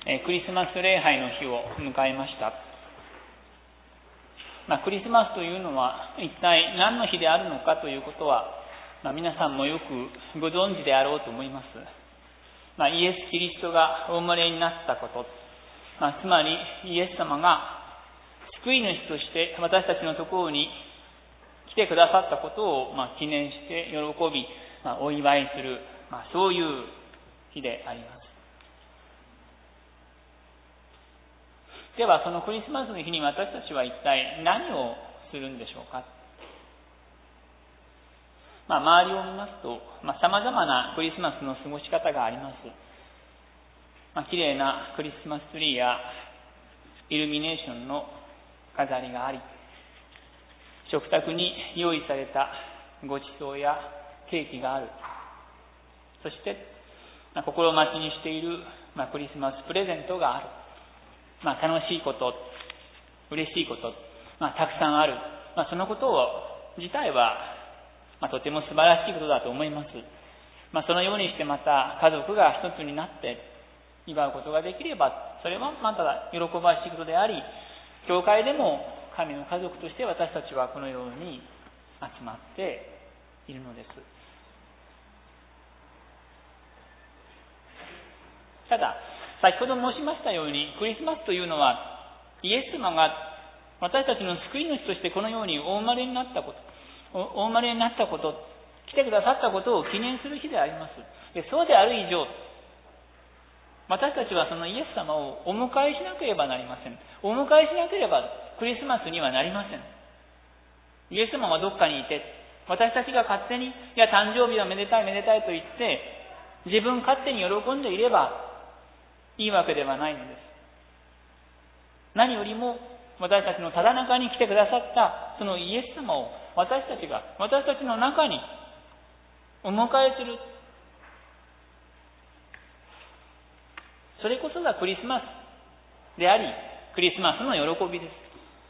クリスマス礼拝の日を迎えました。クリスマスというのは一体何の日であるのかということは、皆さんもよくご存知であろうと思います。イエス・キリストがお生まれになったこと、つまりイエス様が救い主として私たちのところに来てくださったことを記念して喜び、お祝いする、そういう日であります。ではそのクリスマスの日に私たちは一体何をするんでしょうか。周りを見ますと、様々なクリスマスの過ごし方があります。綺麗なクリスマスツリーやイルミネーションの飾りがあり、食卓に用意されたごちそうやケーキがある。そして心待ちにしているクリスマスプレゼントがある。楽しいこと、嬉しいこと、たくさんある。そのことを自体はとても素晴らしいことだと思います。そのようにしてまた家族が一つになって祝うことができれば、それはまた喜ばしいことであり、教会でも神の家族として私たちはこのように集まっているのです。ただ、先ほど申しましたように、クリスマスというのはイエス様が私たちの救い主としてこのようにお生まれになったこと、来てくださったことを記念する日であります。そうである以上、私たちはそのイエス様をお迎えしなければなりません。お迎えしなければクリスマスにはなりません。イエス様はどっかにいて、私たちが勝手に、誕生日はめでたいめでたいと言って、自分勝手に喜んでいればいいわけではないのです。何よりも私たちのただ中に来てくださったそのイエス様を私たちの中にお迎えする。それこそがクリスマスであり、クリスマスの喜びです。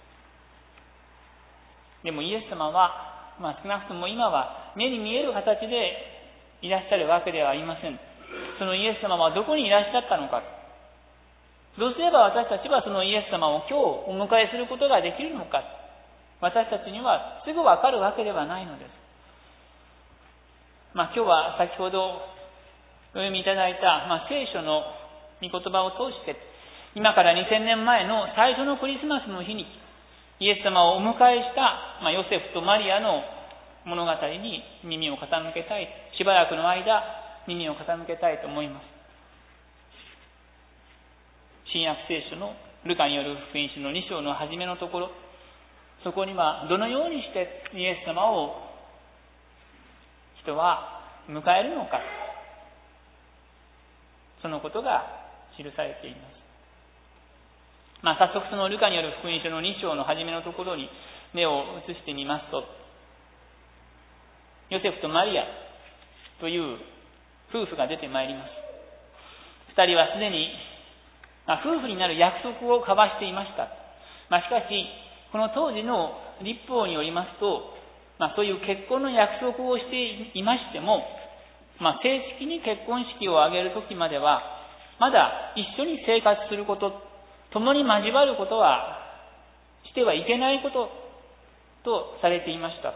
でもイエス様は、少なくとも今は目に見える形でいらっしゃるわけではありません。そのイエス様はどこにいらっしゃったのか。どうすれば私たちはそのイエス様を今日お迎えすることができるのか。私たちにはすぐわかるわけではないのです。今日は先ほどお読みいただいた、聖書の御言葉を通して、今から2000年前の最初のクリスマスの日にイエス様をお迎えした、ヨセフとマリアの物語に耳を傾けたい。しばらくの間耳を傾けたいと思います。新約聖書のルカによる福音書の2章の初めのところ、そこにはどのようにしてイエス様を人は迎えるのか、そのことが記されています。早速そのルカによる福音書の2章の初めのところに目を移してみますと、ヨセフとマリアという夫婦が出てまいります。二人はすでに夫婦になる約束を交わしていました。しかしこの当時の律法によりますと、そういう結婚の約束をしていましても、正式に結婚式を挙げる時まではまだ一緒に生活すること、共に交わることはしてはいけないこととされていました。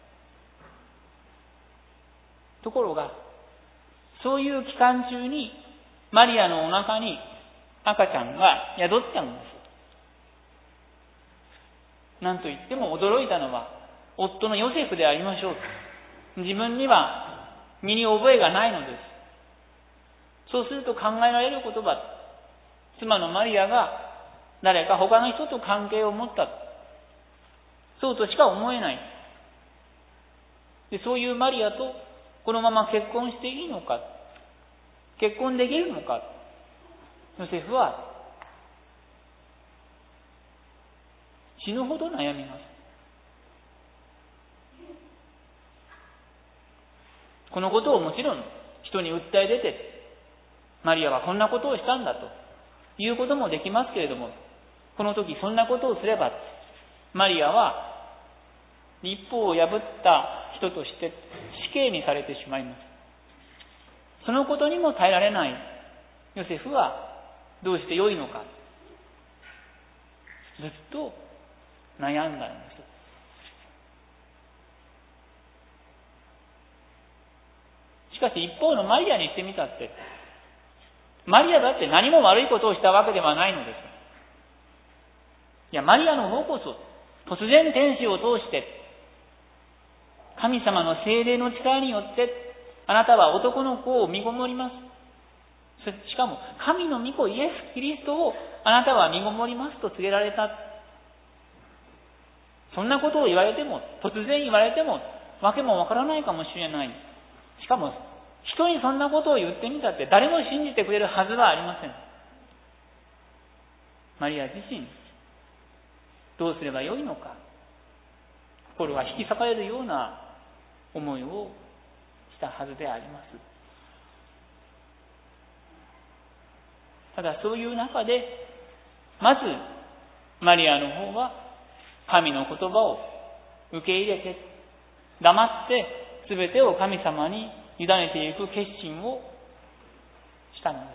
ところがそういう期間中にマリアのお腹に赤ちゃんが宿ったのです。なんといっても驚いたのは夫のヨセフでありましょう。自分には身に覚えがないのです。そうすると考えられることは、妻のマリアが誰か他の人と関係を持った、そうとしか思えない。で、そういうマリアとこのまま結婚していいのか、結婚できるのか、ヨセフは死ぬほど悩みます。このことをもちろん人に訴え出て、マリアはこんなことをしたんだということもできますけれども、この時そんなことをすればマリアは律法を破った人として死刑にされてしまいます。そのことにも耐えられないヨセフはどうしてよいのか、ずっと悩んだんです。しかし一方のマリアにしてみたって、マリアだって何も悪いことをしたわけではないのです。いや、マリアの方こそ突然天使を通して神様の聖霊の力によってあなたは男の子を身ごもります。しかも神の御子イエス・キリストをあなたは身ごもりますと告げられた。そんなことを言われても、突然言われてもわけもわからないかもしれない。しかも人にそんなことを言ってみたって誰も信じてくれるはずはありません。マリア自身どうすればよいのか、心が引き裂かれるような思いをしたはずであります。ただそういう中でまずマリアの方は神の言葉を受け入れて黙って全てを神様に委ねていく決心をしたのです。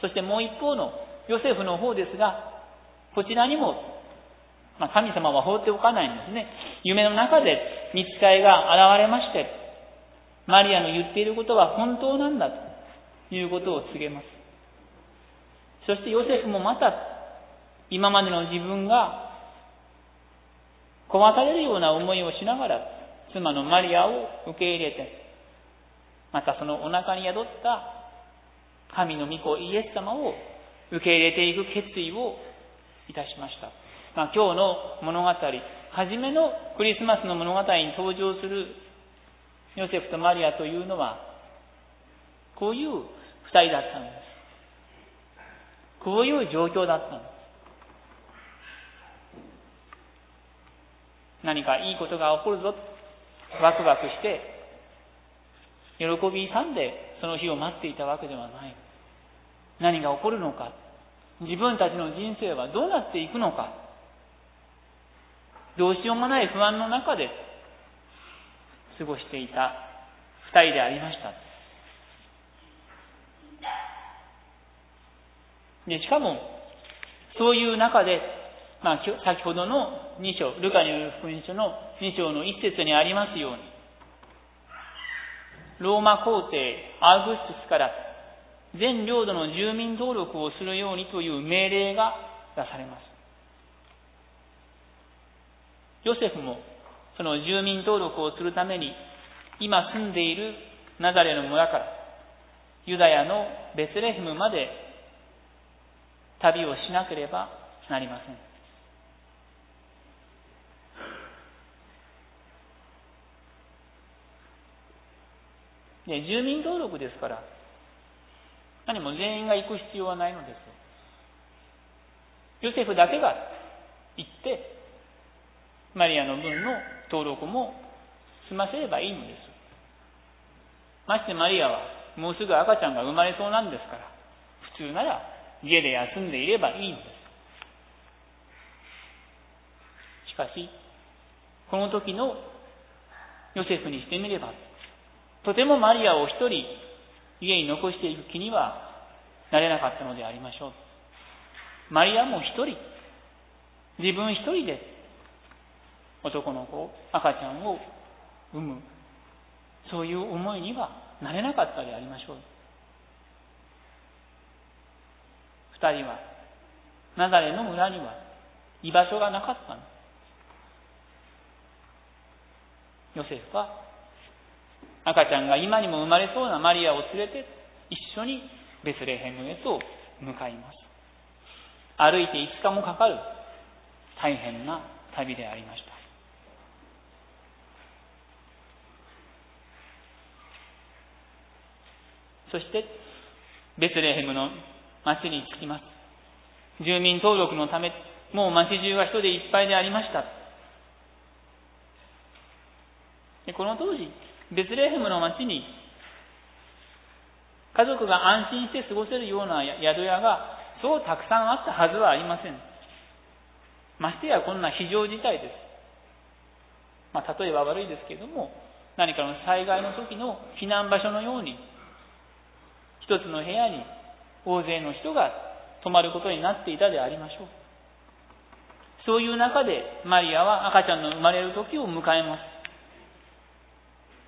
そしてもう一方のヨセフの方ですが、こちらにも、神様は放っておかないんですね。夢の中で御使いが現れまして、マリアの言っていることは本当なんだということを告げます。そしてヨセフもまた今までの自分が壊されるような思いをしながら妻のマリアを受け入れて、またそのお腹に宿った神の御子イエス様を受け入れていく決意をいたしました。今日の物語、初めのクリスマスの物語に登場するヨセフとマリアというのはこういう二人だったんです。こういう状況だったんです。何かいいことが起こるぞ、ワクワクして喜び勇んでその日を待っていたわけではない。何が起こるのか、自分たちの人生はどうなっていくのか、どうしようもない不安の中で過ごしていた二人でありました。でしかもそういう中で、先ほどの2章、ルカによる福音書の2章の1節にありますように、ローマ皇帝アウグストゥスから全領土の住民登録をするようにという命令が出されます。ヨセフもその住民登録をするために今住んでいるナザレの村からユダヤのベツレヘムまで旅をしなければなりません。で、住民登録ですから何も全員が行く必要はないのです。ヨセフだけが行ってマリアの分の登録も済ませればいいのです。ましてマリアはもうすぐ赤ちゃんが生まれそうなんですから、普通なら家で休んでいればいいのです。しかしこの時のヨセフにしてみれば、とてもマリアを一人家に残していく気にはなれなかったのでありましょう。マリアも一人、自分一人で男の子、赤ちゃんを産む、そういう思いにはなれなかったでありましょう。二人はナザレの村には居場所がなかったの。ヨセフは赤ちゃんが今にも生まれそうなマリアを連れて一緒にベツレヘムへと向かいます。歩いて5日もかかる大変な旅でありました。そしてベツレヘムの町に着きます。住民登録のためもう町中が人でいっぱいでありました。でこの当時ベツレヘムの町に家族が安心して過ごせるような宿屋がそうたくさんあったはずはありません。ましてやこんな非常事態です。例えば悪いですけれども、何かの災害の時の避難場所のように一つの部屋に大勢の人が泊まることになっていたでありましょう。そういう中でマリアは赤ちゃんの生まれる時を迎えます。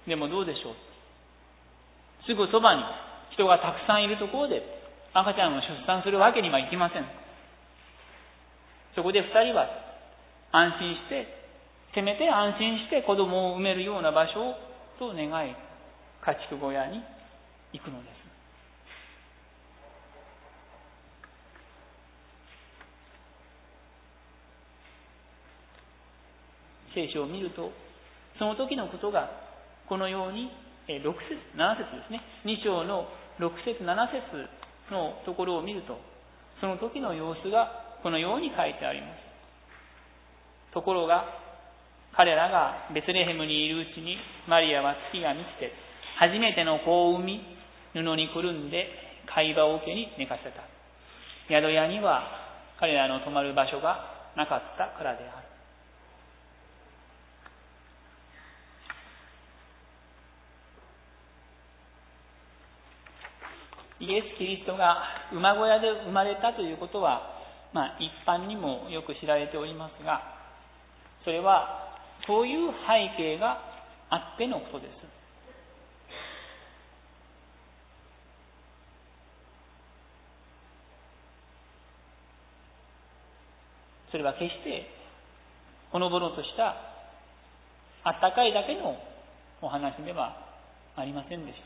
でもどうでしょう。すぐそばに人がたくさんいるところで赤ちゃんを出産するわけにはいきません。そこで二人は安心して、せめて安心して子供を産めるような場所をと願い、家畜小屋に行くのです。聖書を見ると、その時のことがこのように6節、7節ですね。2章の6節、7節のところを見ると、その時の様子がこのように書いてあります。ところが、彼らがベツレヘムにいるうちに、マリアは月が満ちて、初めての子を産み、布にくるんで、貝羽桶に寝かせた。宿屋には彼らの泊まる場所がなかったからである。イエス・キリストが馬小屋で生まれたということは、一般にもよく知られておりますが、それはそういう背景があってのことです。それは決してほのぼのとしたあったかいだけのお話ではありませんでした。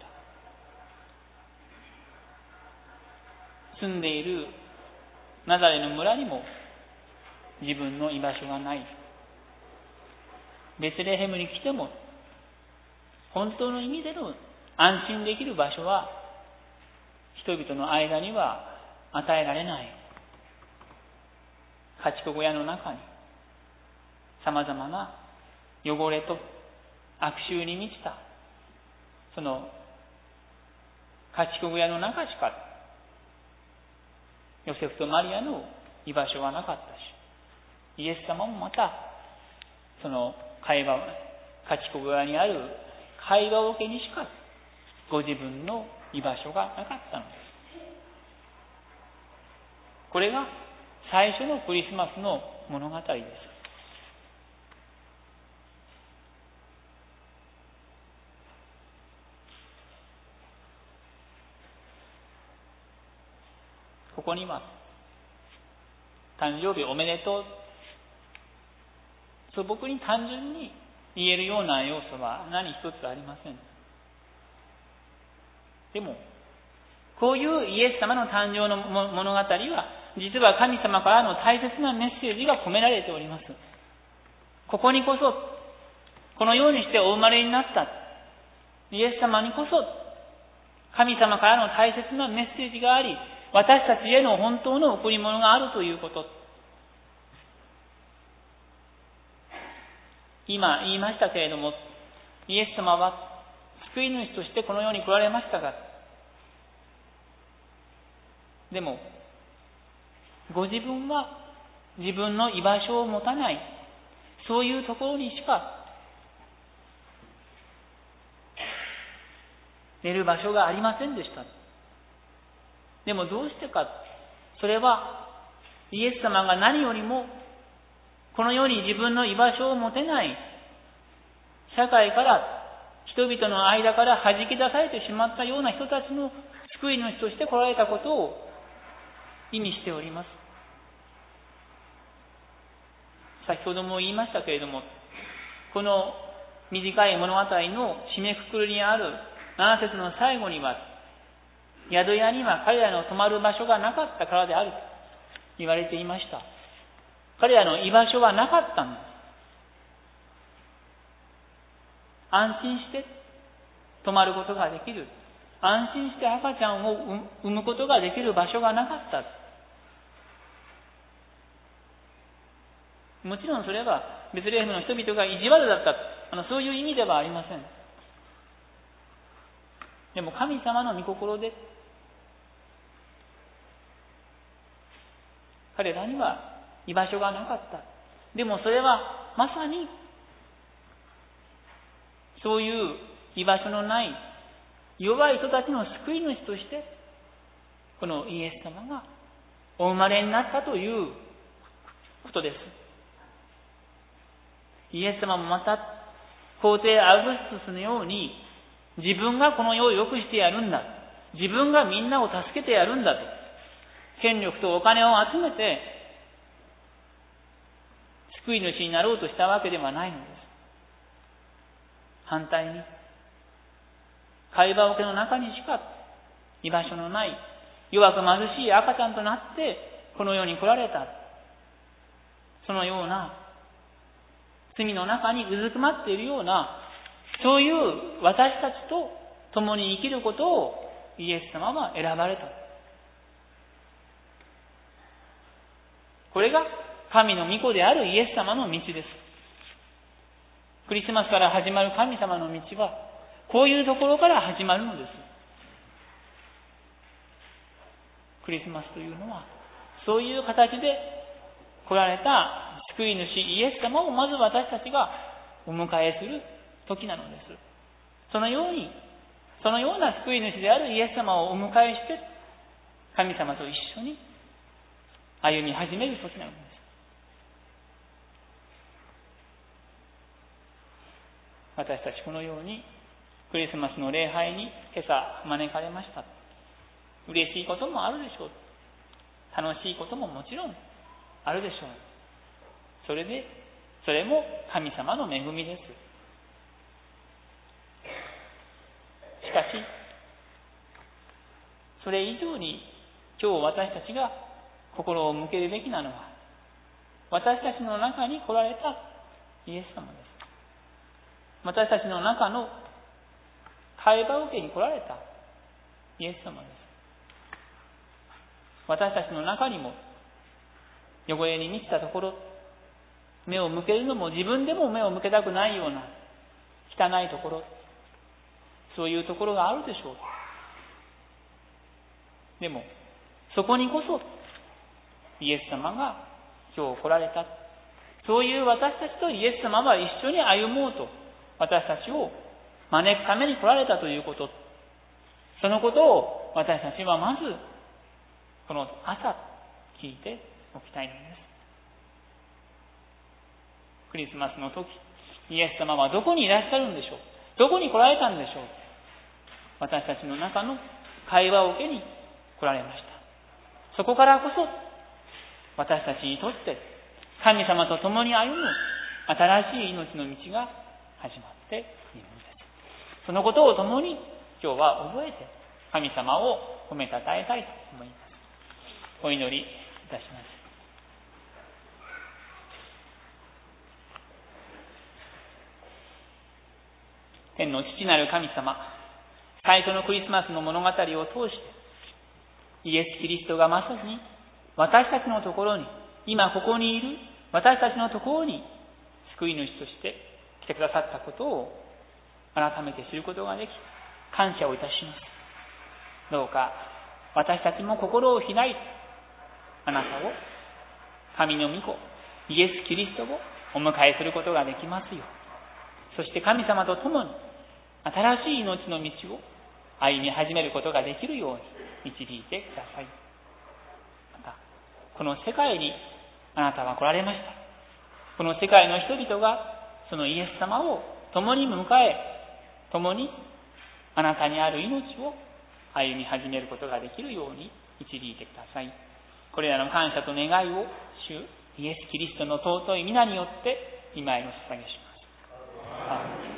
住んでいるナザレの村にも自分の居場所がない。ベツレヘムに来ても本当の意味での安心できる場所は人々の間には与えられない。家畜小屋の中にさまざまな汚れと悪臭に満ちたその家畜小屋の中しかヨセフとマリアの居場所はなかったし、イエス様もまたその家畜小屋にある貝羽桶にしかご自分の居場所がなかったのです。これが最初のクリスマスの物語です。ここには誕生日おめでとう、素朴に単純に言えるような要素は何一つありません。でもこういうイエス様の誕生の物語は実は神様からの大切なメッセージが込められております。ここにこそ、このようにしてお生まれになったイエス様にこそ神様からの大切なメッセージがあり、私たちへの本当の贈り物があるということ。今言いましたけれども、イエス様は救い主としてこの世に来られましたが、でもご自分は自分の居場所を持たない、そういうところにしか寝る場所がありませんでした。でもどうしてか、それはイエス様が何よりもこの世に自分の居場所を持てない社会から人々の間から弾き出されてしまったような人たちの救い主として来られたことを意味しております。先ほども言いましたけれども、この短い物語の締めくくりにある7節の最後には、宿屋には彼らの泊まる場所がなかったからであると言われていました。彼らの居場所はなかったんです。安心して泊まることができる、安心して赤ちゃんを産むことができる場所がなかった。もちろんそれはベツレヘムの人々が意地悪だった、そういう意味ではありません。でも神様の御心で彼らには居場所がなかった。でもそれはまさにそういう居場所のない弱い人たちの救い主としてこのイエス様がお生まれになったということです。イエス様もまた皇帝アウグストゥスのように、自分がこの世を良くしてやるんだ、自分がみんなを助けてやるんだと、権力とお金を集めて救い主になろうとしたわけではないのです。反対に、貝羽桶の中にしか居場所のない弱く貧しい赤ちゃんとなってこの世に来られた。そのような罪の中にうずくまっているような、そういう私たちと共に生きることをイエス様は選ばれた。これが神の御子であるイエス様の道です。クリスマスから始まる神様の道はこういうところから始まるのです。クリスマスというのはそういう形で来られた救い主イエス様をまず私たちがお迎えする時なのです。そのような救い主であるイエス様をお迎えして神様と一緒に歩み始める時なのです。私たちこのようにクリスマスの礼拝に今朝招かれました。嬉しいこともあるでしょう。楽しいことももちろんあるでしょう。それも神様の恵みです。しかし、それ以上に今日私たちが心を向けるべきなのは、私たちの中に来られたイエス様です。私たちの中の貝羽桶に来られたイエス様です。私たちの中にも汚れに満ちたところ、目を向けるのも自分でも目を向けたくないような汚いところ、そういうところがあるでしょう。でもそこにこそイエス様が今日来られた、そういう私たちとイエス様は一緒に歩もうと私たちを招くために来られたということ、そのことを私たちはまずこの朝聞いておきたいのです。クリスマスの時、イエス様はどこにいらっしゃるんでしょう。どこに来られたんでしょう。私たちの中の会話を受けに来られました。そこからこそ私たちにとって神様と共に歩む新しい命の道が始まっているのです。そのことを共に今日は覚えて神様を褒めたたえたいと思います。お祈りいたします。天の父なる神様、最初のクリスマスの物語を通してイエス・キリストがまさに私たちのところに、今ここにいる私たちのところに救い主として来てくださったことを改めて知ることができ、感謝をいたします。どうか私たちも心を開いてあなたを、神の御子イエス・キリストをお迎えすることができますよう、そして神様と共に新しい命の道を歩み始めることができるように導いてください。またこの世界にあなたは来られました。この世界の人々がそのイエス様を共に迎え、共にあなたにある命を歩み始めることができるように導いてください。これらの感謝と願いを主イエス・キリストの尊い皆によって今への捧げします。アーメン。